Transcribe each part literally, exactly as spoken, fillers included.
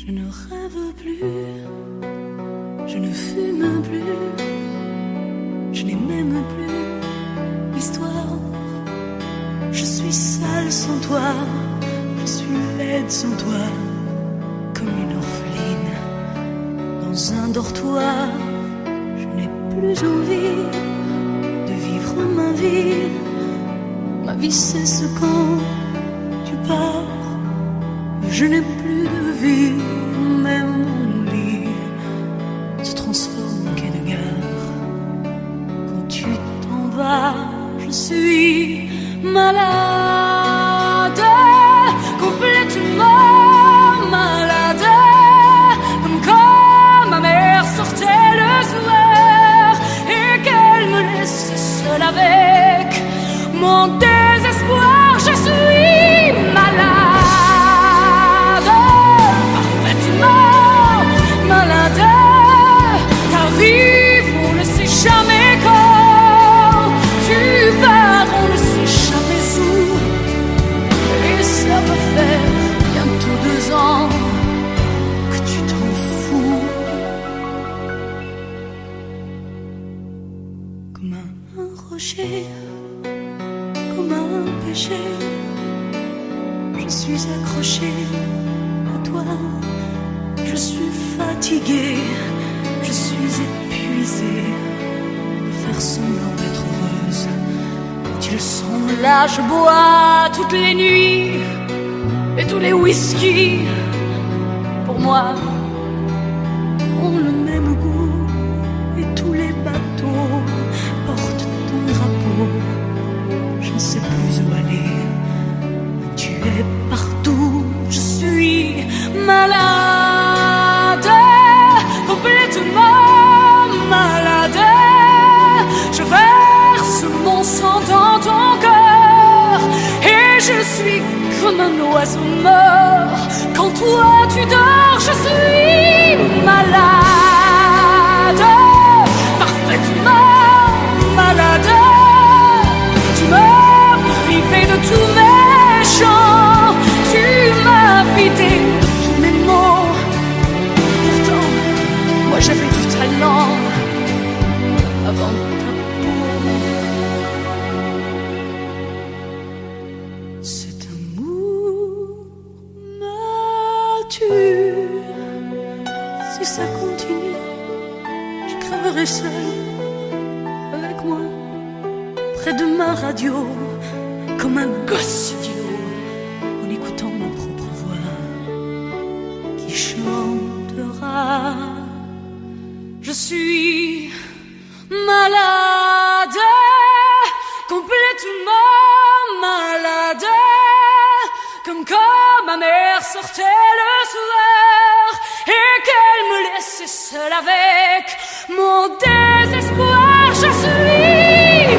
Je ne rêve plus, je ne fume plus, je n'ai même plus l'histoire. Je suis sale sans toi, je suis laide sans toi, comme une orpheline dans un dortoir. Je n'ai plus envie de vivre ma vie. Ma vie cesse quand tu pars. Je n'ai plus de vie, même mon lit se transforme en quai de gare. Quand tu t'en vas, je suis malade, complètement malade, comme quand ma mère sortait le soir et qu'elle me laissait seule avec mon désespoir. Je suis malade, parfaitement malade. T'arrives, on ne sait jamais quand. Tu pars, on ne sait jamais où. Et ça va faire bientôt deux ans que tu t'en fous. Comme un rocher, comme un péché, je suis accrochée à toi. Je suis fatiguée, je suis épuisée de faire semblant d'être heureuse. Quand ils sont là, je bois toutes les nuits et tous les whisky. Pour moi, ont le même goût et tous les bateaux portent ton drapeau. Je ne sais plus où aller, tu es partout. Je suis malade, complètement malade. Je verse mon sang dans ton cœur et je suis comme un oiseau mort. Quand toi tu dors, je suis malade, parfaitement malade. Tu m'as privé de tous mes chants, tu m'as vidé de tous mes mots. Pourtant, moi j'avais du talent avant ta peau. Cet amour me tue. Si ça continue, je crèverai seule avec moi près de ma radio, comme un gosse idiot, en écoutant ma propre voix qui chantera. Je suis malade, complètement malade, comme quand ma mère sortait le soir et qu'elle me laissait seule avec mon désespoir. Je suis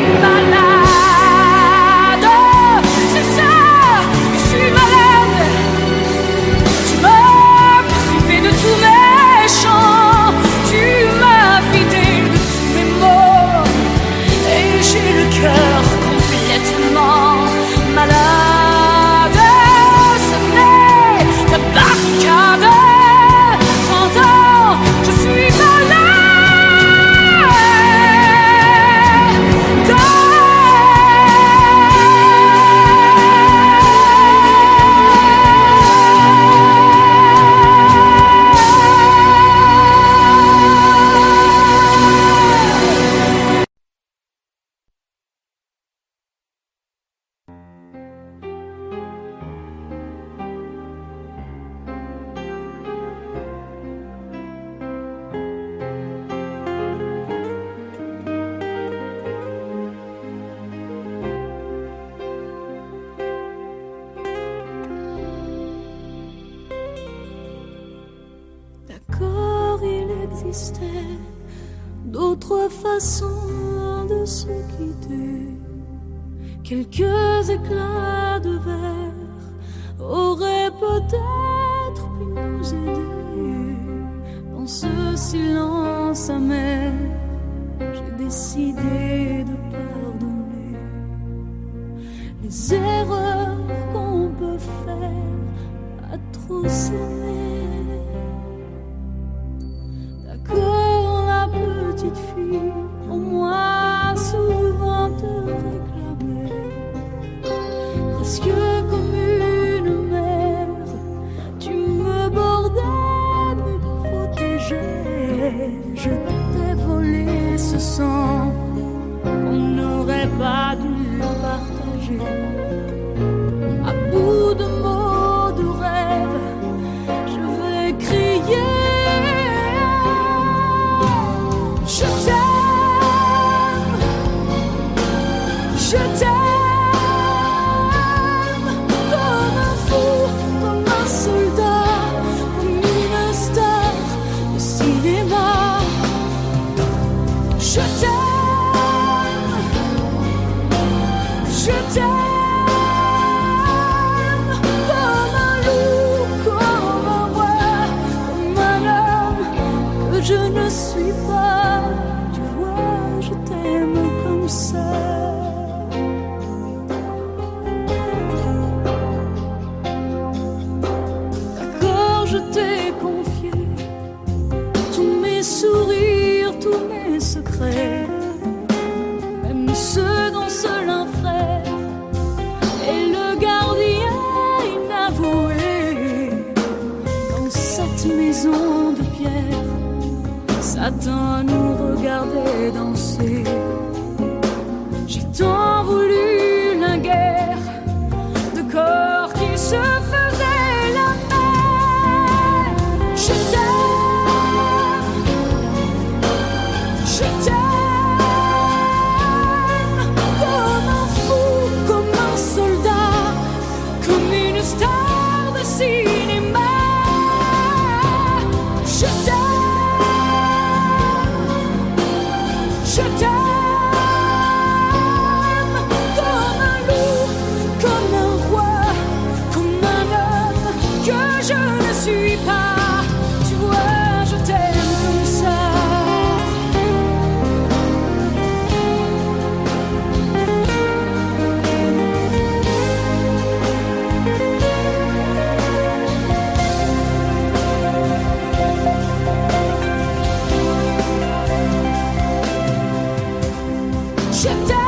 malade, c'est ça, je suis malade. Tu m'as privé de tous mes chants, tu m'as vidé de tous mes mots et j'ai le cœur complètement malade. Ce n'est que barricade, t'entends, je suis malade. D'accord, il existait d'autres façons de se quitter. Quelques éclats de verre auraient peut-être pu nous aider. Dans ce silence amer, j'ai décidé de pardonner les erreurs qu'on peut faire à trop s'aimer. ce sang qu'on n'aurait pas dû partager. À bout de mots, de rêves, je vais crier. Je t'aime, je t'aime, comme un fou, comme un soldat, comme une star de cinéma. Je t'aime, je t'aime, comme un loup, comme un roi, comme un homme que je ne suis pas. Tu vois, je t'aime comme ça. D'accord, je t'ai confié tous mes sourires, tous mes secrets, même ceux dont seul un frère est le gardien inavoué. Dans cette maison de pierre, Satan nous regardait danser. J'ai tant voulu la guerre de corps qui se faisaient la paix. Je t'aime, je t'aime, comme un fou, comme un soldat, comme une star de cinéma. Je t'aime, je t'aime, comme un loup, comme un roi, comme un homme que je ne suis pas. Tu vois, je t'aime comme ça. Je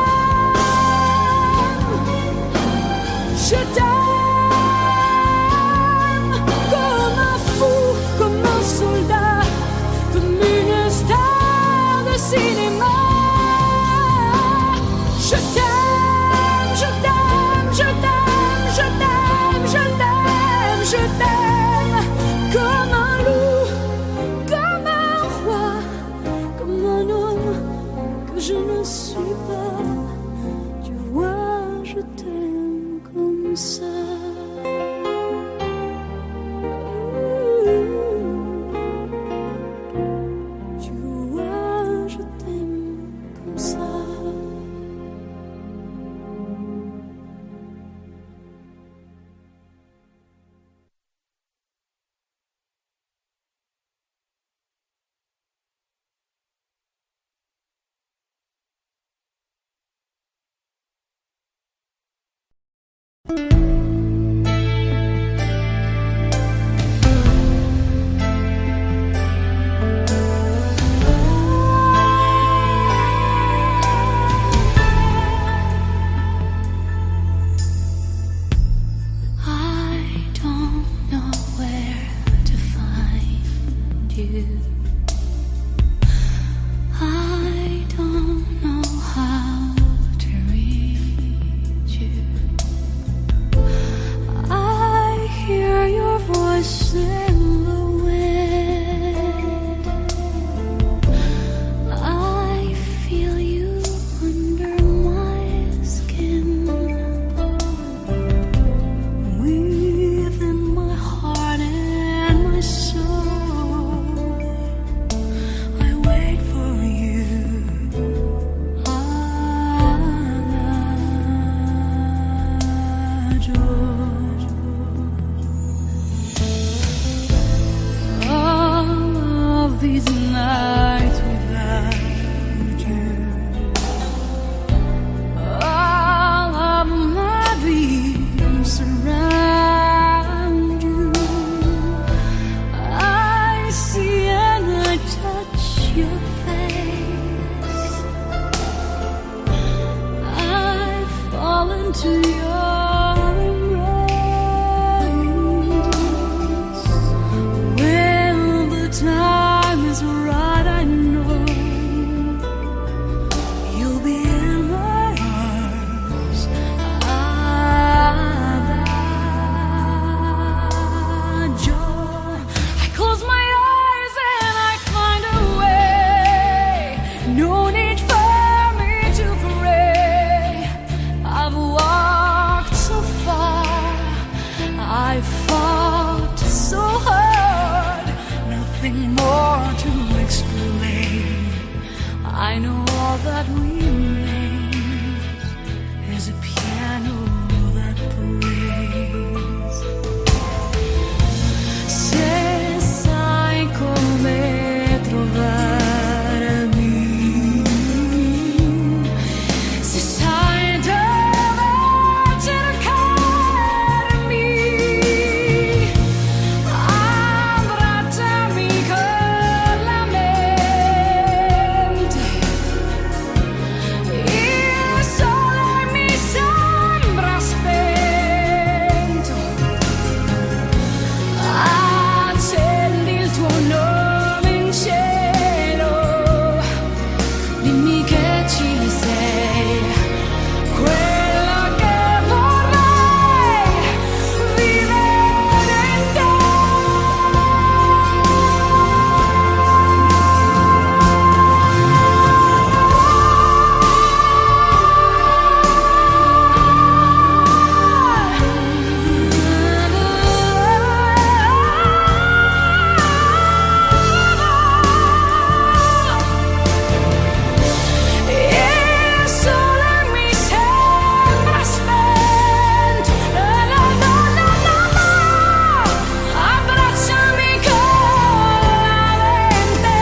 t'aime, je t'aime, comme un fou, comme un soldat, comme une star de cinéma. Je t'aime, je t'aime, je t'aime, je t'aime, je t'aime, je t'aime, comme un loup, comme un roi, comme un homme que je ne suis pas. Tu vois, je t'aime comme ça. Tu vois, je t'aime comme ça. I don't know where to find you. I don't know how to reach you. I hear your voice in the wind. I feel you under my skin. Within my heart and my soul, Se sai come trovarmi, se sai dove cercarmi, abbracciami con la mente. Il sole mi sembra spento. Accendi il tuo nome in cielo, dimmi che ci sei, quello che vorrei vivere in te. Il sole mi sembra spento, la la la la la la. Abbracciami con la mente,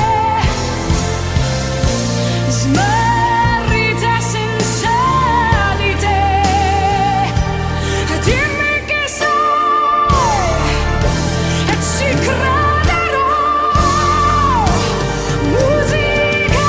smarrita senza di te. Dimmi che sei e ci crederò. Musica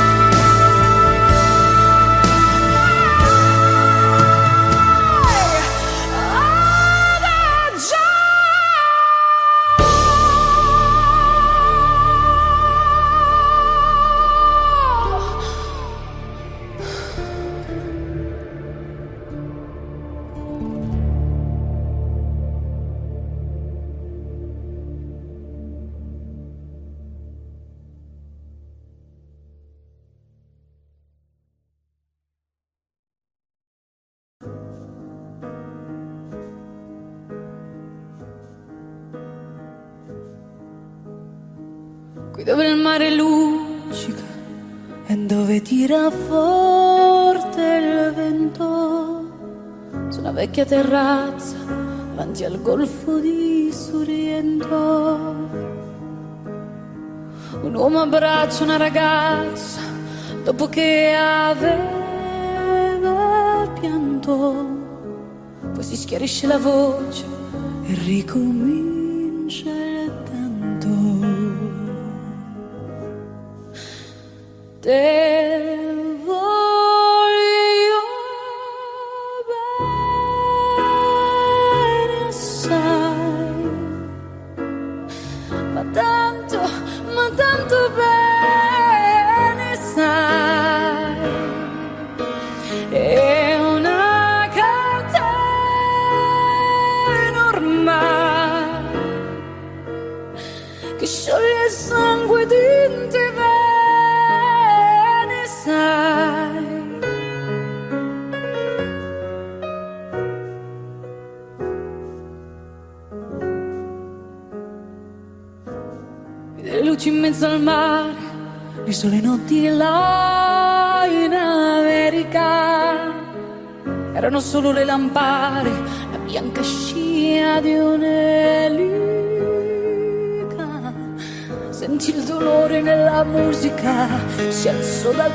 qui dove il mare luccica e dove tira forte il vento, su una vecchia terrazza davanti al golfo di Sorrento, un uomo abbraccia una ragazza dopo che aveva pianto, poi si schiarisce la voce e ricomincia il canto. Te voglio bene assai, ma tanto, ma tanto bene sai, è una catena ormai che scioglie il sangue di te. Le luci in mezzo al mare, le sole notti là in America, erano solo le lampade, la bianca scia di un'elica. Senti il dolore nella musica, si alzò dal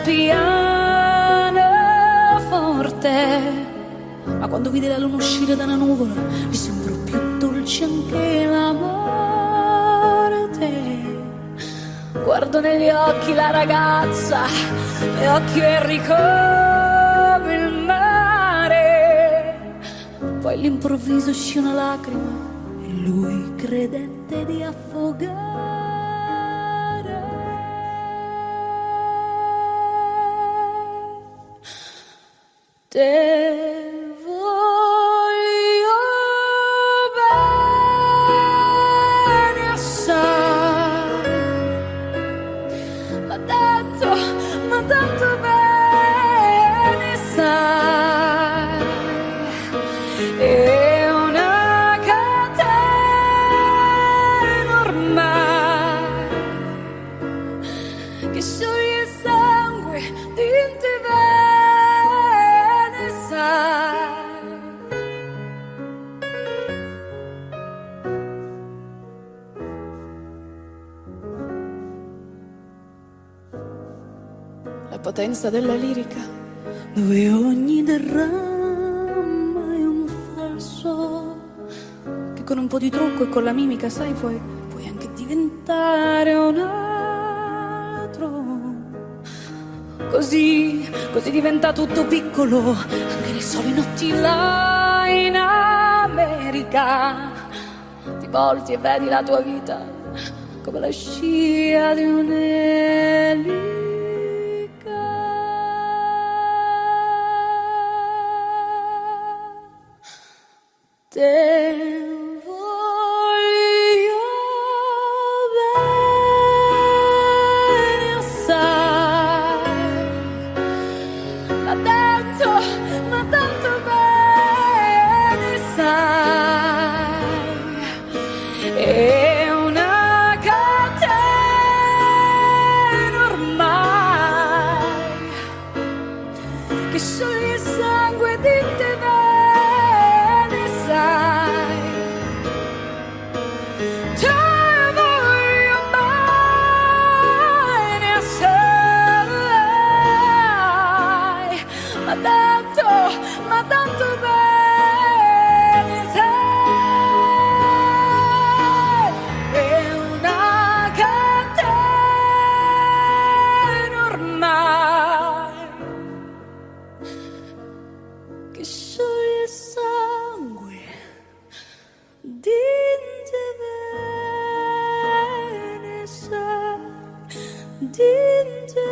piano forte, ma quando vide la luna uscire da una nuvola gli sembrò più dolce anche la morte. Guardo negli occhi la ragazza, le occhi verdi come il mare, poi all'improvviso uscì una lacrima e lui credette di affogare. Te voglio bene assai, ma tanto, ma tanto bene sai, è una catena ormai che scioglie il sangue di te bene sai. potenza della lirica, dove ogni dramma è un falso, che con un po' di trucco e con la mimica, sai, puoi, puoi anche diventare un altro. Così, così diventa tutto piccolo, anche le sole notti là in America. Ti volti e vedi la tua vita come la scia di un'elica. Te voglio bene assai, ma tanto, ma tanto bene sai. È una catena ormai che scioglie il sangue di te bene sai. Te voglio bene assai, ma tanto, ma tanto bene sai. È una catena ormai che scioglie il sangue di te bene sai, di te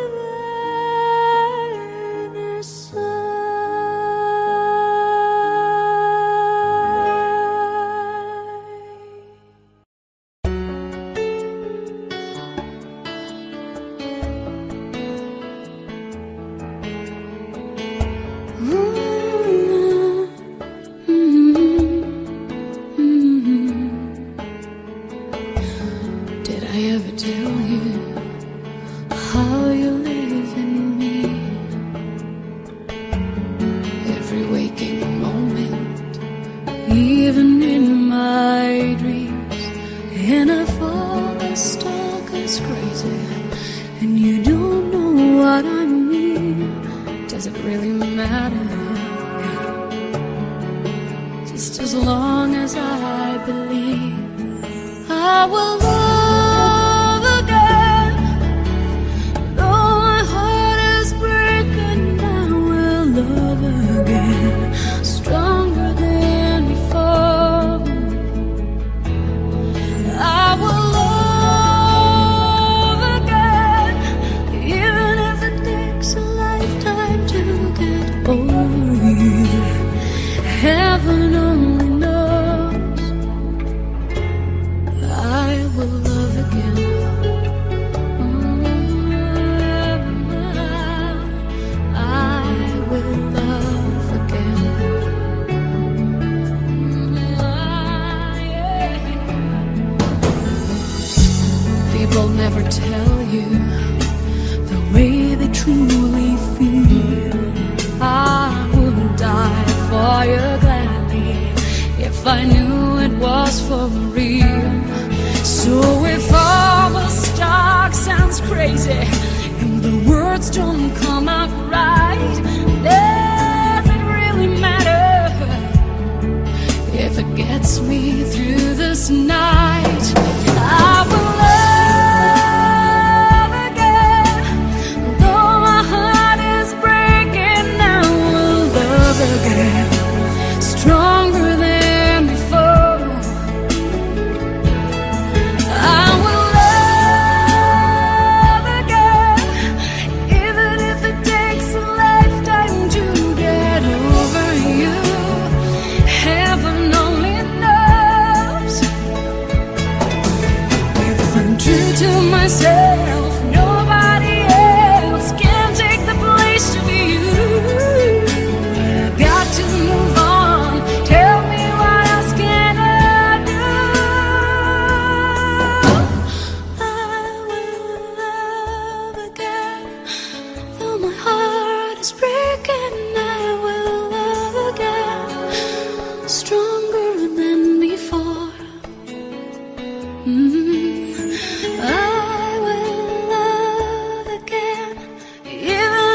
bene sai. Did I ever tell you how you live in me? Every waking moment, even in my dreams, and I fall stuck as crazy, and you don't know what I mean. Does it really matter? Just as long as I believe I will love again. Though my heart is breaking, I will love again. Stronger than before, I will love again. Even if it takes a lifetime to get over you. Heaven only knows I will love again. I will love again. People never tell you the way they truly feel. I would die for you gladly if I knew it was for real. So if all the talk sounds crazy and the words don't come out right, does it really matter if it gets me through this night? I will love again. Though my heart is breaking, I will love again. Stronger than before, I will love again. Even if it takes a lifetime to get over you. Heaven only knows. If I'm true to myself, nobody else can take the place of you. I've got to move on. Tell me what else can I do? I will love again. Though my heart is breaking, I will love again. Stronger than before. Mm. I will love again. Even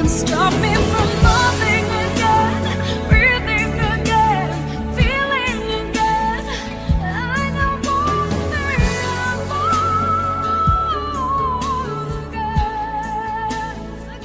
can stop me from loving again, breathing again, feeling again. I know more than again,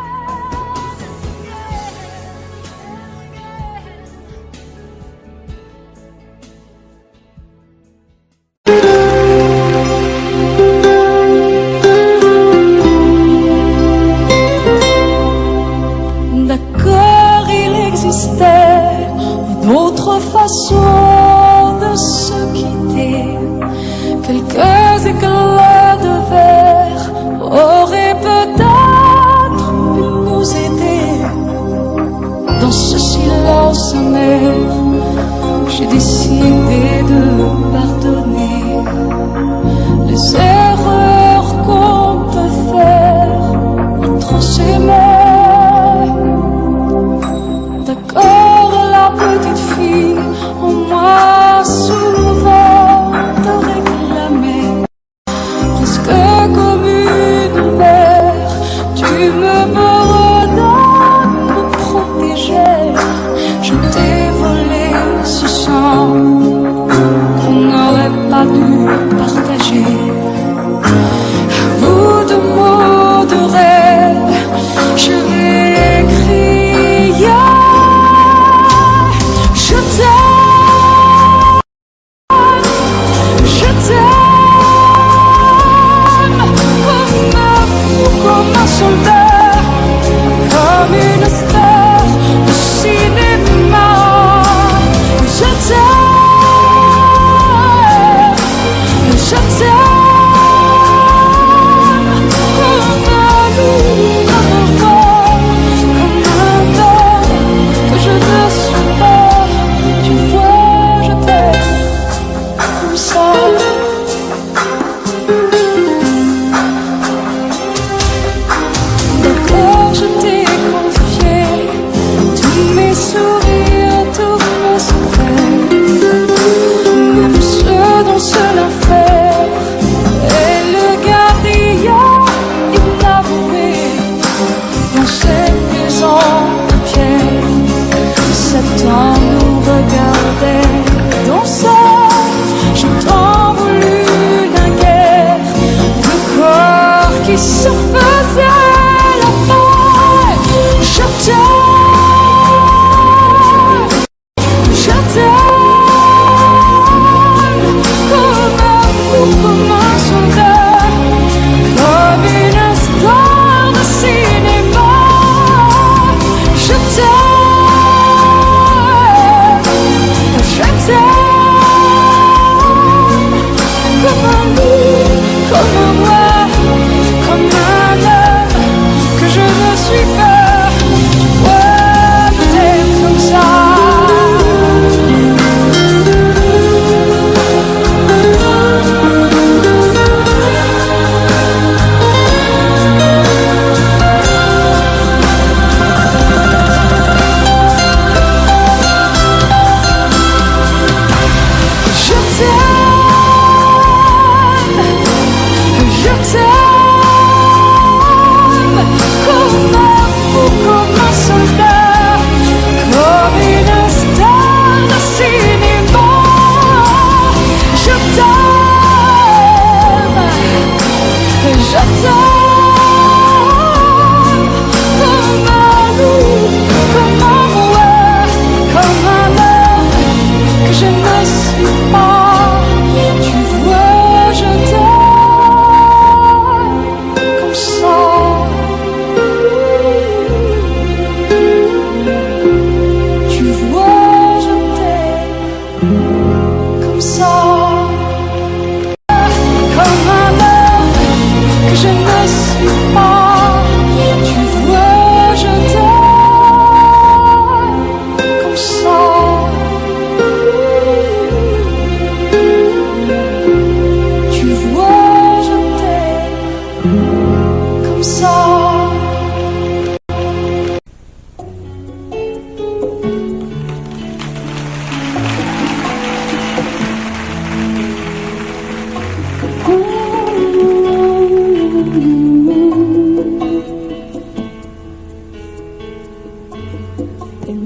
again. D'accord, il existait une autre façon de se quitter. Quelques éclats de verre auraient peut-être pu nous aider. Dans ce silence amer, j'ai décidé de pardonner les erreurs qu'on peut faire entre s'aimer. D'accord, la petite fille en moi souvent te réclamait, presque comme une mère, tu me redonnes, me protégeais. Je t'ai volé ce sang qu'on n'aurait pas dû partager. À bout de mots de rêve, je vais crier. Je t'aime, je t'aime, comme un fou, comme un soldat, comme une star de cinéma. Je t'aime, je t'aime.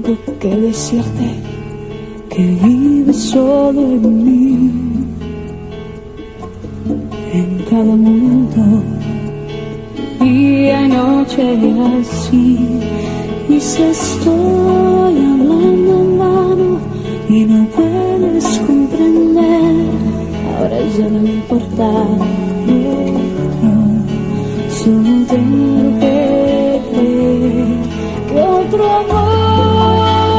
tengo que decirte que vives solo en mí, en cada momento, día y noche así. Y si estoy hablando en vano y no puedes comprender, ahora ya no importa, no, no, solo tengo que creer que otro amor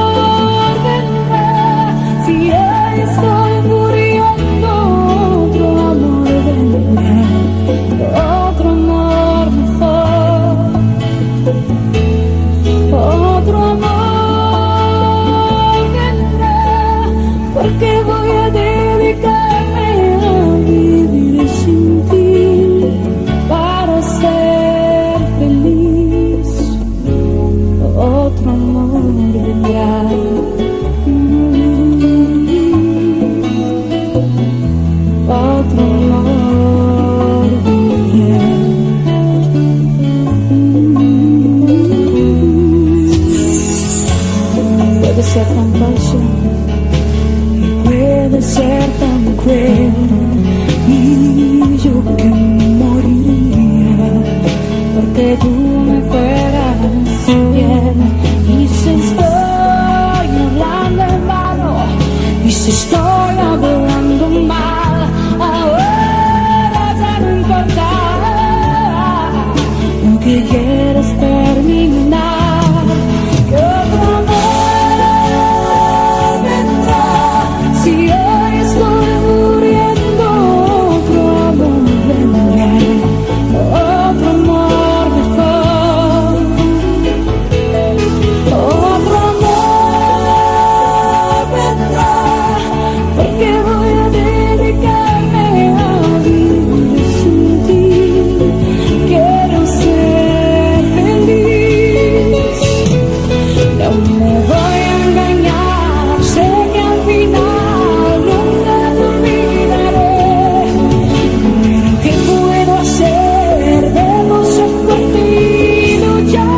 vendrá. Si hoy estoy muriendo, otro amor vendrá, otro amor mejor, otro amor vendrá, porque voy a dedicarme a vivir sin ti para ser feliz. Otro amor vendrá, otro amor vendrá. Puede ser tan falso y puede ser tan cruel, y yo que moriría porque tú me fueras fiel. Y si estoy hablando en vano, y si estoy hablando mal, ahora ya no importa, lo que quieres terminar, que otro amor vendrá. Si hoy estoy muriendo, otro amor vendrá, otro amor mejor, otro amor vendrá, porque voy a dedicarme a vivir sin ti. Quiero ser feliz, no me voy a engañar, sé que al final nunca te olvidaré, pero ¿qué puedo hacer? Debo ser fuerte y luchar.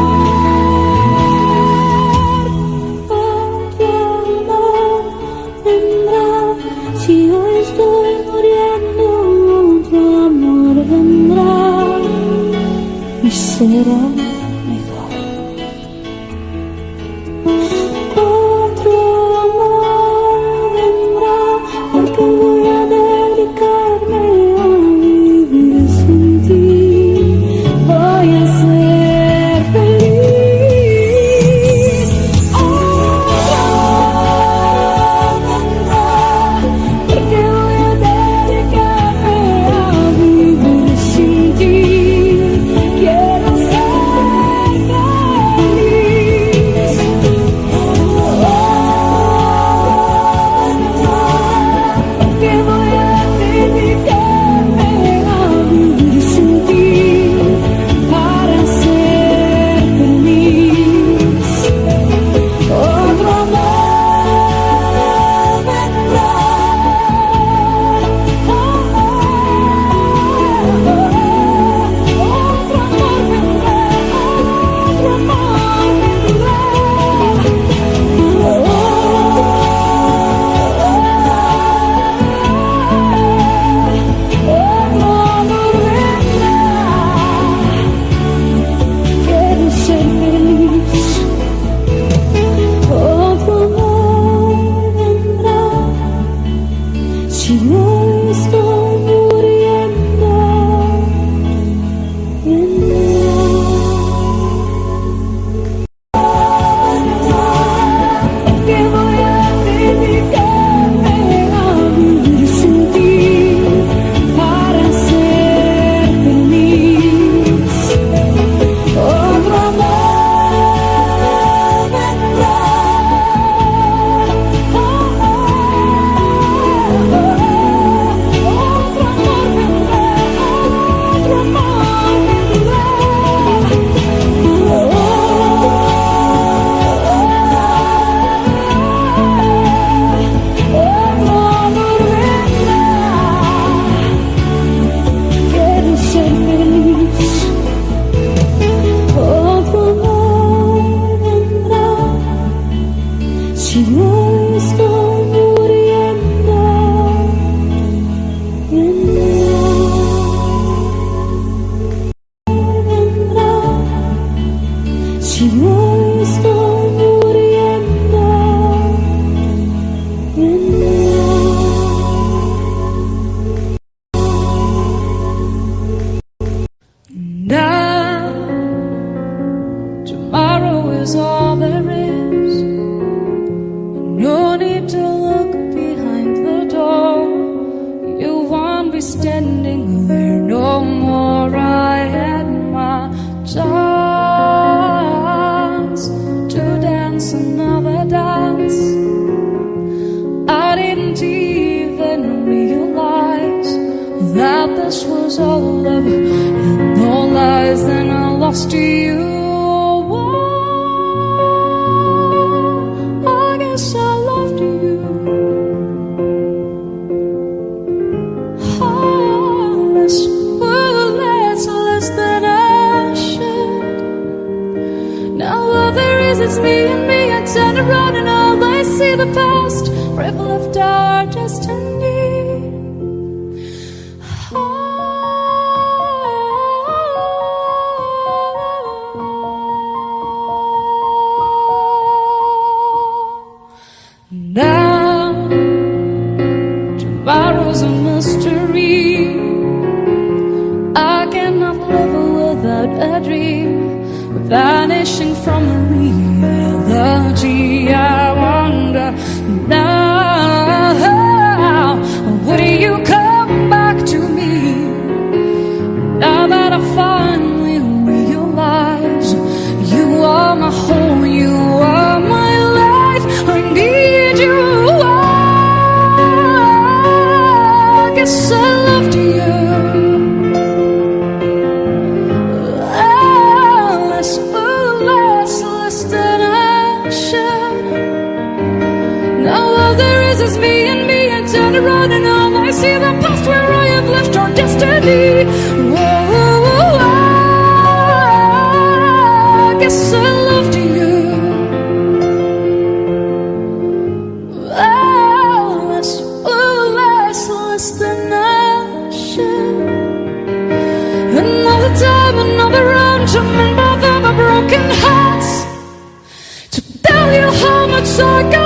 Otro amor vendrá, si hoy estoy muriendo, otro amor vendrá y será mejor. Otro amor vendrá, porque voy a dedicarme a vivir sin ti. Voy a ser feliz. Otro amor vendrá, porque voy a dedicarme a vivir sin ti. Quiero ser feliz. ci vuoi sto muriendo in now. Tomorrow is all there is. No need to look behind the door. You won't be standing there no more. I had my chance to dance another dance. I didn't even realize that this was all love and no lies. Then I lost you. It's me and me, I turn around and all I see the past, forever left our destiny. Oh. Now, tomorrow's a mystery. I cannot live without a dream, vanishing from reality. I wonder now, would you come back to me? Now that I finally realize you are my home, you are my life. I need you. I guess I loved you. Around and all I see the past where I have left our destiny. Whoa, whoa, whoa, I guess I loved you. Oh, less, oh, less, less than I should. Another time, another round to mend both of our broken hearts, to tell you how much I got.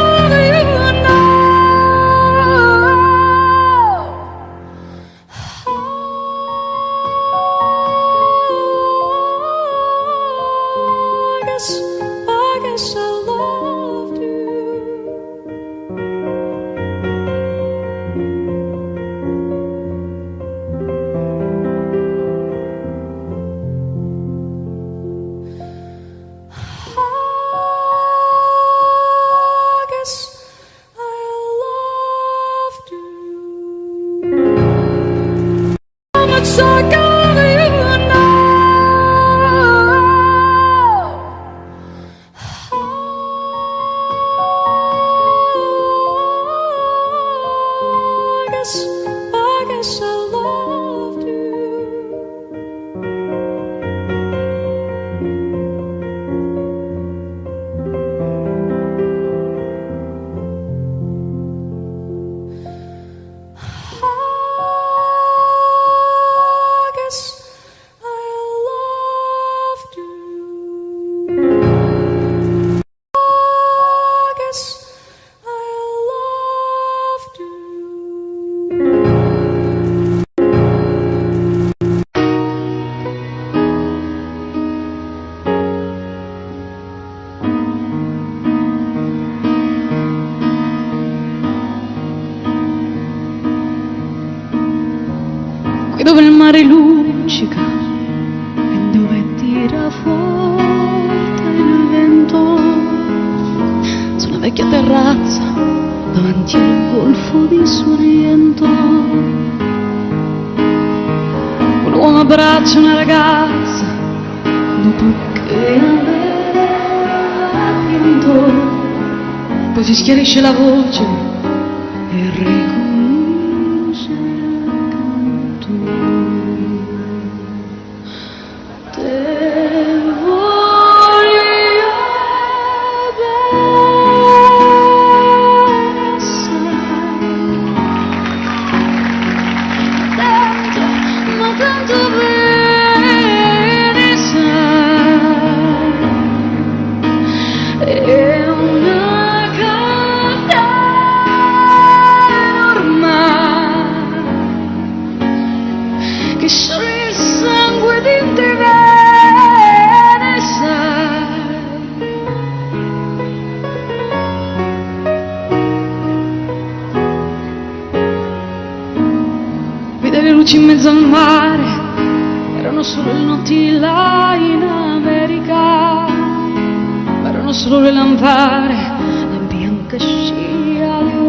Dove il mare luccica e dove tira forte il vento, sulla vecchia terrazza davanti al golfo di Sorrento, un uomo abbraccia una ragazza dopo che aveva vinto, poi si schiarisce la voce e ricomincia. luci in mezzo al mare, erano solo le notti là in America, ma erano solo le lampare, la bianca scia di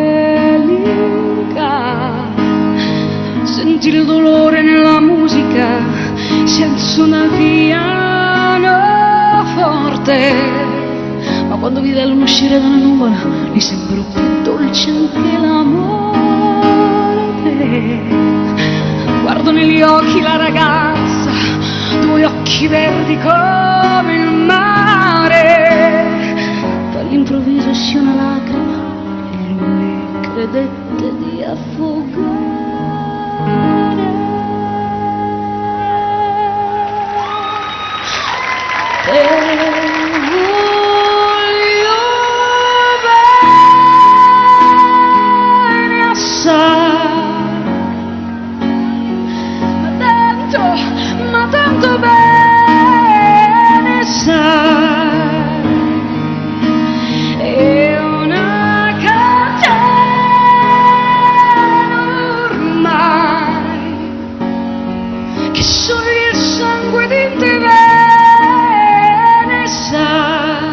un'elica. Senti il dolore nella musica, si alzò una piano forte, ma quando vide la luna uscire dalla nuvola, gli sembrò più dolce anche l'amore. Guardo negli occhi la ragazza, due occhi verdi come il mare. Poi all'improvviso uscì una lacrima e lui credette di affogare. Te voglio bene assai, ma tanto, ma tanto bene sai, è una catena ormai che scioglie il sangue di te bene sai.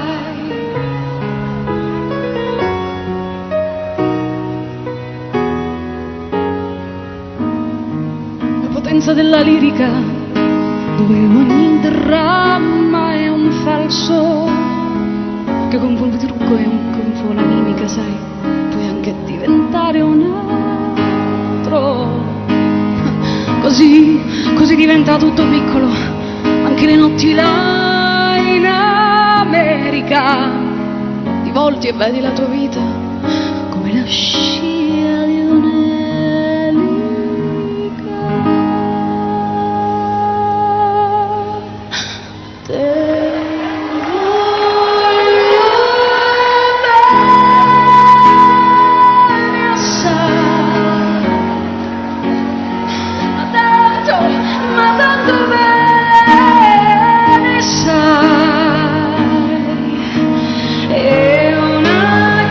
La potenza della lirica, dove ogni dramma è un falso, che confonde il trucco e un confonde la mimica, sai, puoi anche diventare un altro. Così, così diventa tutto piccolo, anche le notti là in America. Ti volti e vedi la tua vita come la scia di un'elica. Te voglio bene assai, ma tanto, ma tanto bene sai, è una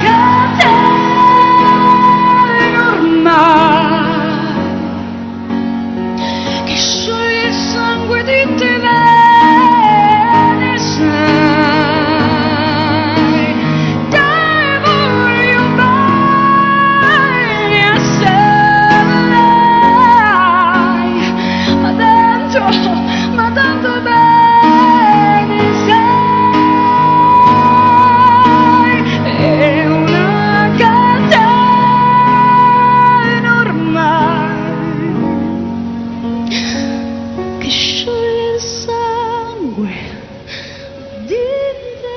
catena ormai che scioglie il sangue di te bene sai. Te voglio bene assai, ma tanto, ma tanto bene sai, è una catena ormai che scioglie il sangue di te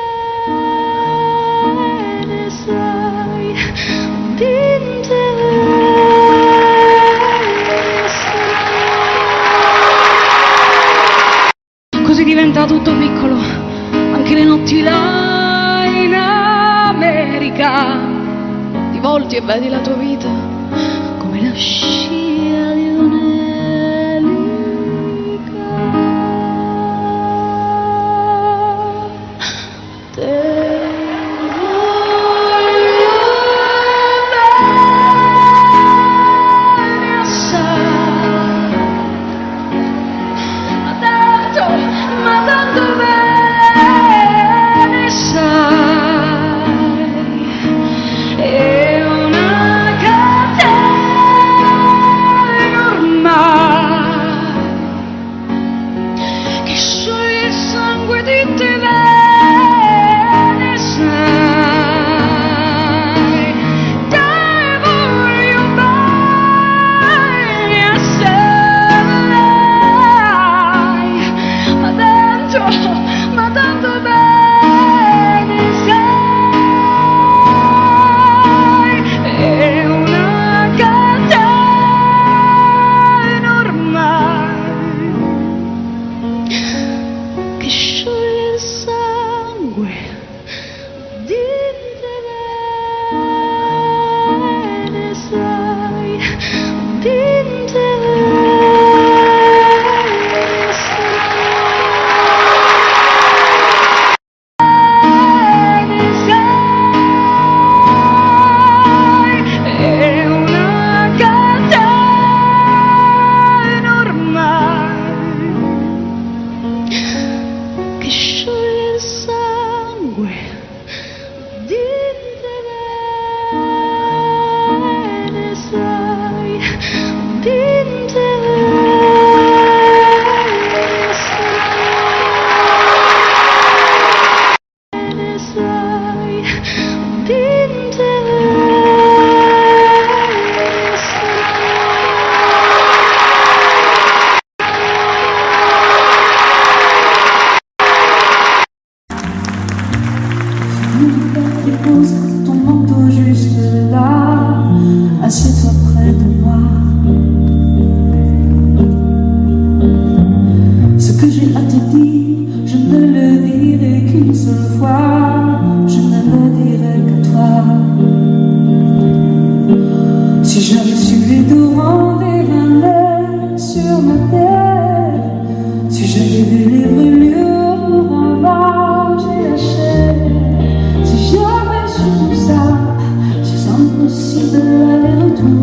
bene sai, di te bene sai. Così diventa tutto piccolo, anche le notti là in America. Ti volti e vedi la tua vita come la scia di un'elica. Te voglio bene assai, ma tanto, ma tanto bene sai, è una catena ormai che scioglie il sangue di te bene sai. Te voglio bene assai, ma tanto, ma tanto bene sai, è una catena ormai che scioglie il sangue di te bene sai, di te bene sai. pose ton manteau juste là. Assieds-toi près de moi. Ce que j'ai à te dire, je ne le dirai qu'une seule fois. Je ne le dirai qu'à toi. Si j'avais su les torrents des vallées sur ma terre, si j'avais vu les brûlures pour ravager la chair, si j'avais su tout ça, c'est impossible d'aller retourner.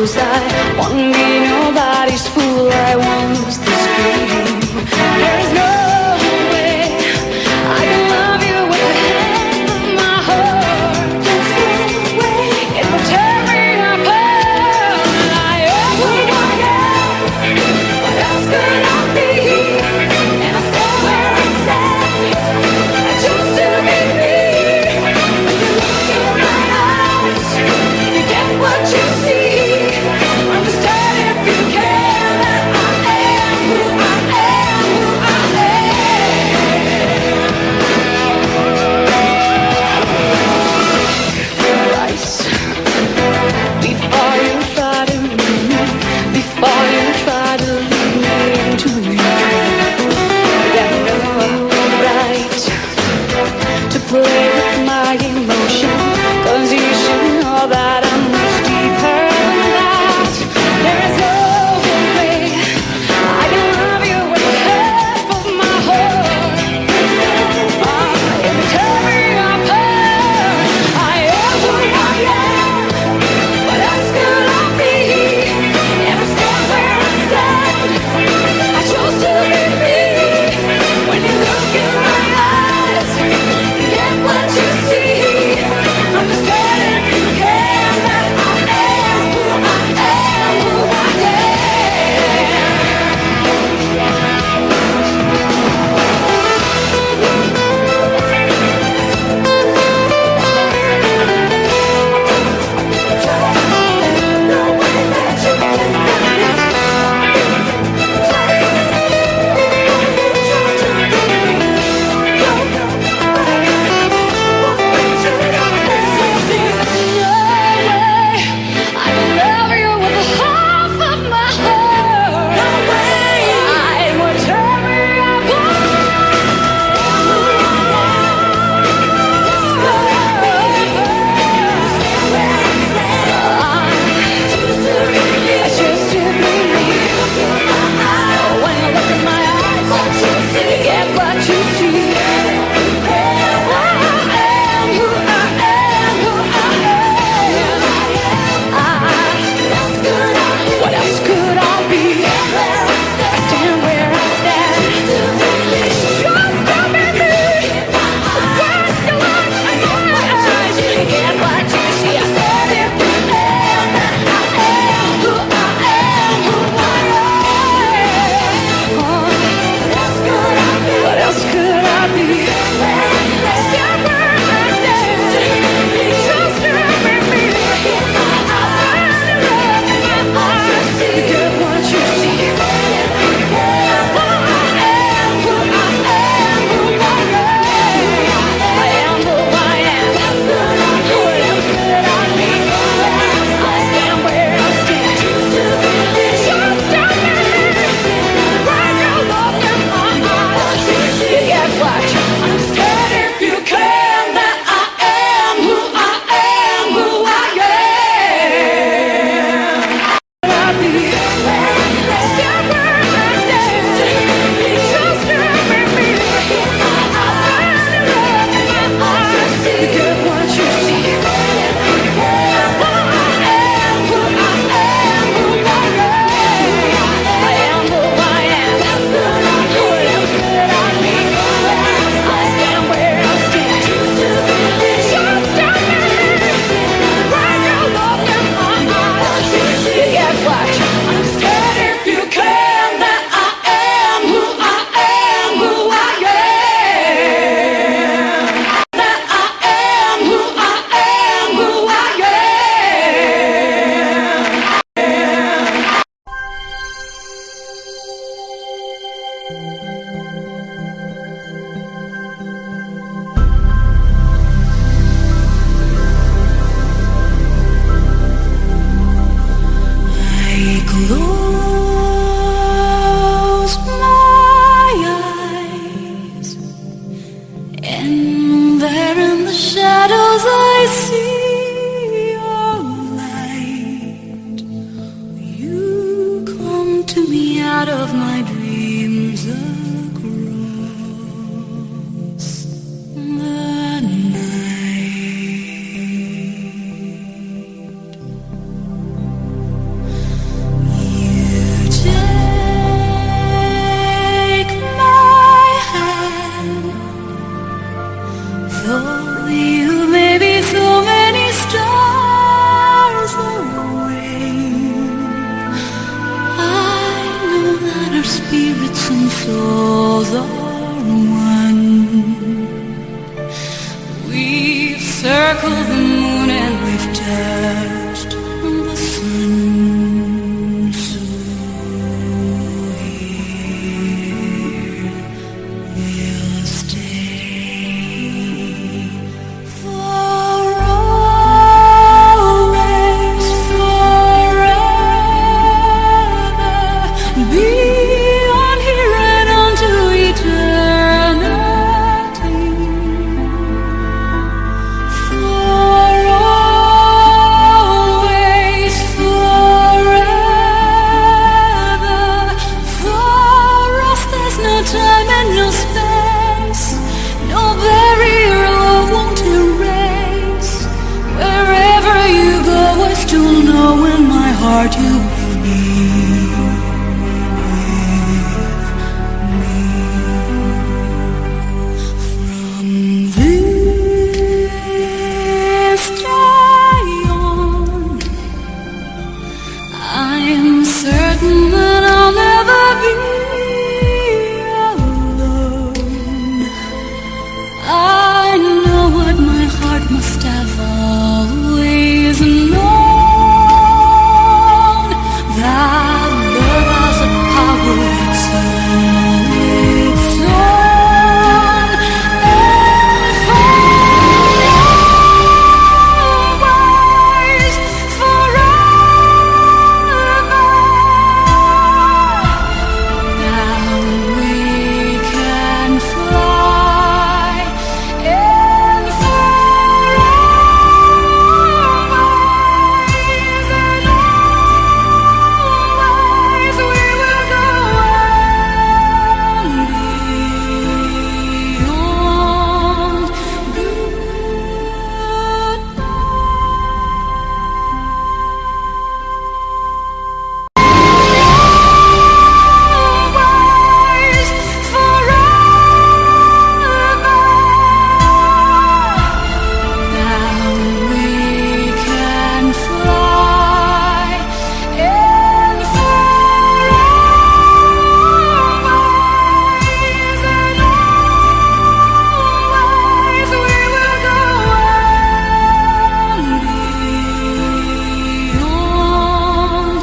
'cause I wanna be nobody's fool. I won't lose this game. There's no way I can love you with the hand of my heart. There's no way it will tear me apart. I am who I am. What else could I be? And I stand where I stand. I choose to be me. When you look in my eyes, you get what you see. Understand if you can that I am who I am, who I am. Rice, before you try to leave me, before you try to leave me into regret, you got no right to play with my emotion, 'cause you should know that I'm much deeper than that. There is no way I can love you with the half of my heart. Ah, it will tear me apart. I am who I am. What else could I be? And I stand where I stand. I chose to be me. When you look in my eyes, you get what you see. Understand if you can that I am who I am, who I out of my dreams across the night. 'Cause souls are one. We've circled the moon and we've touched the sun. So here we'll stay for always, forever. Beyond here and unto eternity. For always, forever. For us there's no time and no space, no barrier love won't erase. Wherever you go, I still know in my heart you will be with me. From this day on, I am certain that I'll never be alone. I know what my heart must have always known, that love has a power of its own, its own. And always, forever, now we can fly. And always, and always we will go on beyond always, forever. Now we can fly. And always, and always we will go on beyond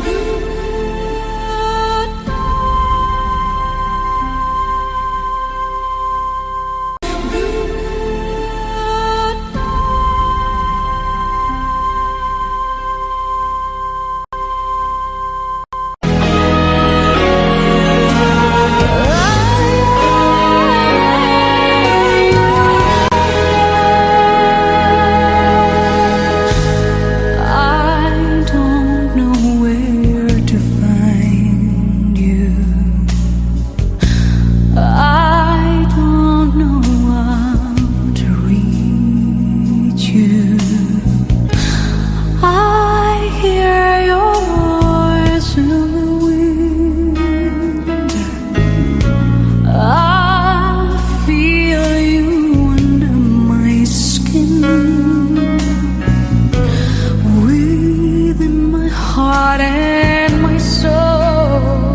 I don't know where to find you. I don't know how to reach you. I hear your voice in the wind. I feel you under my skin. Within my heart and my soul,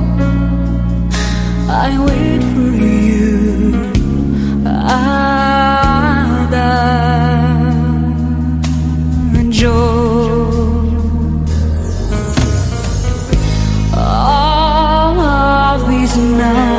I wait for you. Adagio. All of these nights